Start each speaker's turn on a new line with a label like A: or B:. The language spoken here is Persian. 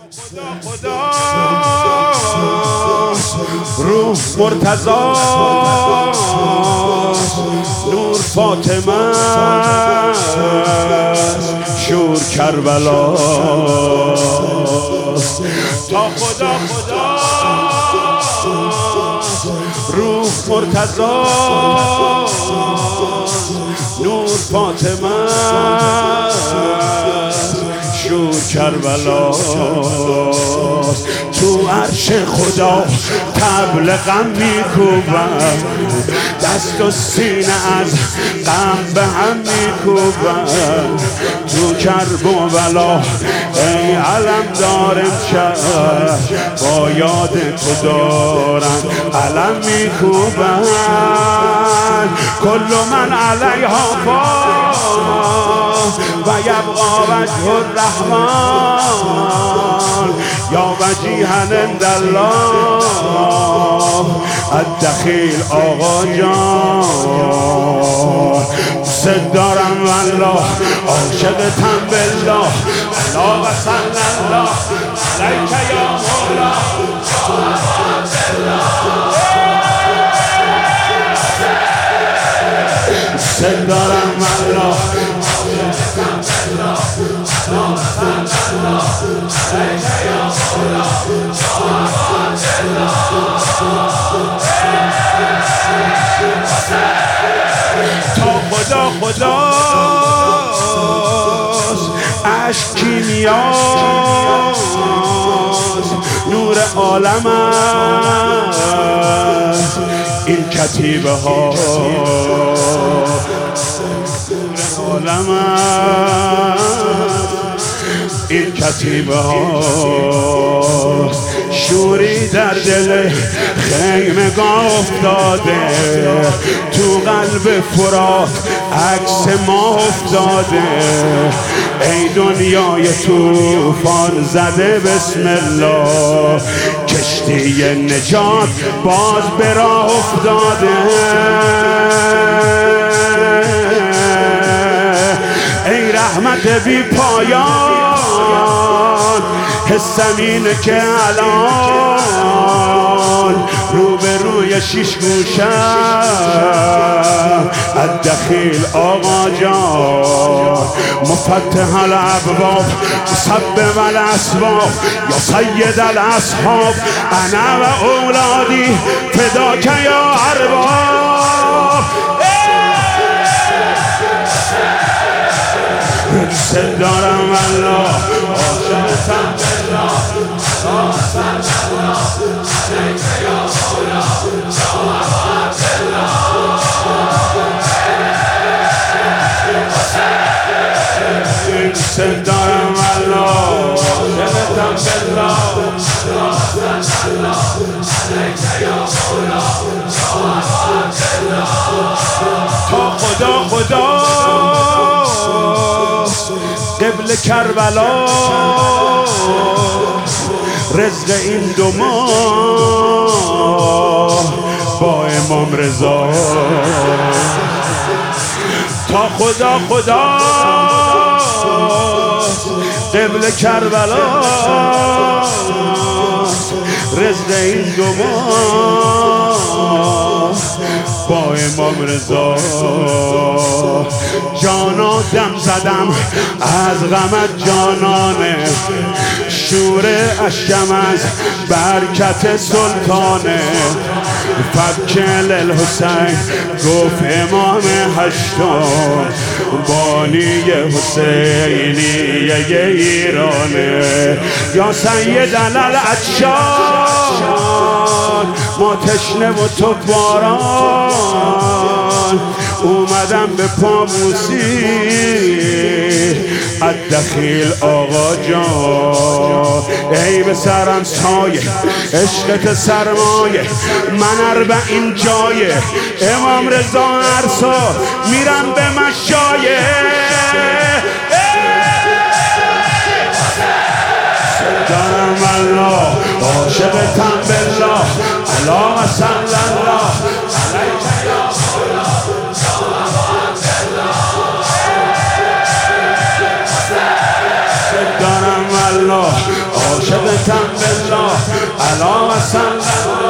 A: خدا روح مرتضی نور فاطمه شور کربلا تا خدا روح مرتضی نور فاطمه شور کربلا تو عرش خدا طبل غم میکوبم دست و سینه از غم به هم میکوبم تو کرب و بلا ای علم دارم شهر با یاد تو دارم علم میکوبم کل من علیها و یبقى وجه الرحمن یا وجیها عند الله الدخیل آقا جان دوست دارم والله عاشقتم بالله الا و صلی الله علیک یا مولا دوست دارم والله تا خدا عشق کیمیاست نور عالم است این کتیبه ها عالم این کتیبه ها شوری در دل خیمگاه افتاده تو قلب فرات عکس ما افتاده ای دنیای طوفان زده بسم الله کشتی نجات باز به راه افتاده ای رحمت بی پایان حسم اینه که الان روبروی شیش گوشم الدخیل آقا جان مفتح الابواب مسبب الاسباب یا سید الاصحاب انا و اولادی فداک یا ارباب دوست دارم والله عاشقتم بالله اللهم صل علیک یا مولا دوست دارم والله عاشقتم بالله اللهم صل علیک یا مولا تا خدا قبل کربلا رزق این دو ماه با امام رضا تا خدا قبل کربلا رزق این دو ماه با امام رضا جانا دم زدم از غمت جانانه شور اشکم از برکت سلطانه فکل الحسین گفت امام هشتم بانی حسینی ایرانه یا سید العطشان ما تشنه و تو باران اومدم به پاموسی الدخیل آقا جان ای به سرم سایه عشقت سرمایه من اربعین جایه امام رضا عرصا میرم به مشایه دارم الله عاشقتم بالله اللهم صل الله علیک یا مولا دارم الله عاشقتم بالله علا و صلی الله